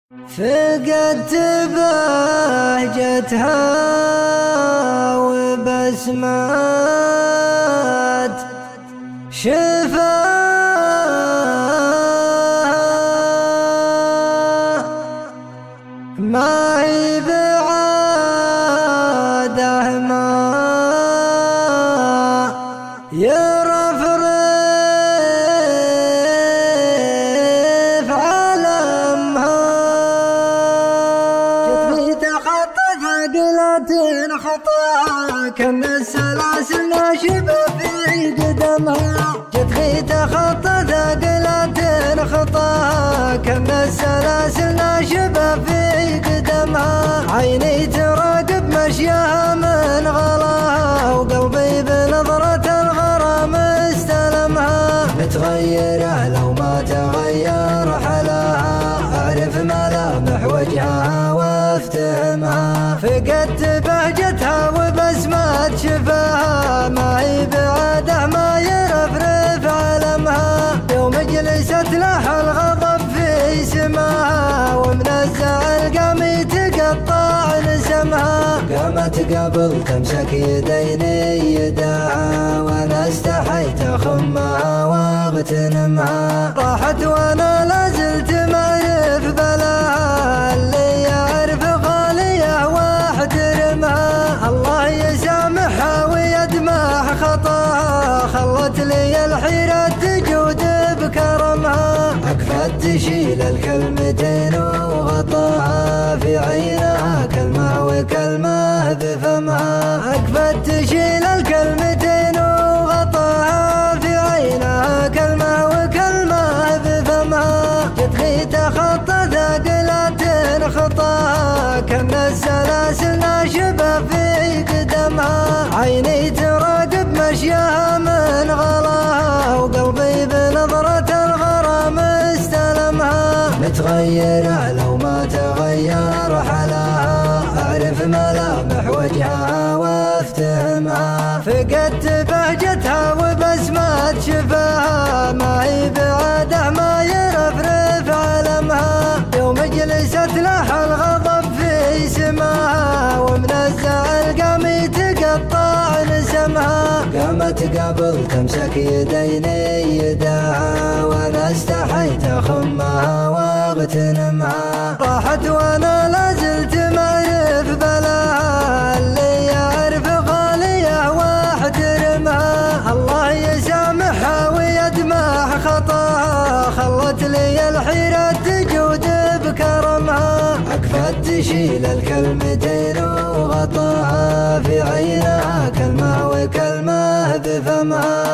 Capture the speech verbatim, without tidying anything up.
فقدت بهجتها وبسمات شفاها ما هي بعاده ما يرفرف علمها جتني تخطت عقلة خطاها كم السلاسل ناشبة في قدمها جتني تخطت عقلة خطاها كم السلاسل ناشبة في قدمها عيني تراقب مشيها من غلاها وقلبي بنظرة الغرام استلمها متغيرة لو ما تغير حلاها أعرف ملامح وجهها وافتهمها فقدت بهجتها وبسمات شفاها ما هي بعاده ما يرفرف علمها يوم جلست لها الغضب في سماها ومن الزعل قام يتقطع نسمها قامت قبل تمسك يديني يداها وانا استحيت اخمها واغتنمها راحت وانا لازلت معرف بلاها اللي يعرف غاليه واحترمها الله يسامحها ويدمح خطاها خلت لي الحيرة تجود بكرمها أكفت تشيل الكلمتين وغطاها في عينها كلمة وكلمة بفمها أكفت تشيل الكلمتين وغطاها في عينها كلمة وكلمة بفمها جتني تخطى ثقلات خطاها كم السلاسل ناشبة في قدمها عيني تراقب مشيها من غلاها وقلبي بنظرة الغرام استلمها متغيرة لو ما تغير حلاها أعرف ملامح وجهها وافتهمها فقدت بهجتها وبسمات شفاها ما هي بعاده ما يرفرف علمها يوم جلست لها الغضب في سماها ومن الزعل قام يتقطع نسمها قامت قبل تمسك يديني يداها وانا استحيت اخمها واغتنمها راحت وانا لازلت معرف بلاها اللي يعرف غاليه واحترمها الله يسامحها ويدمح خطاها خلت لي الحيرة تجود بكرمها أكفت تشيل الكلمتين وغطاها في عينها كلمة وكلمة بفمها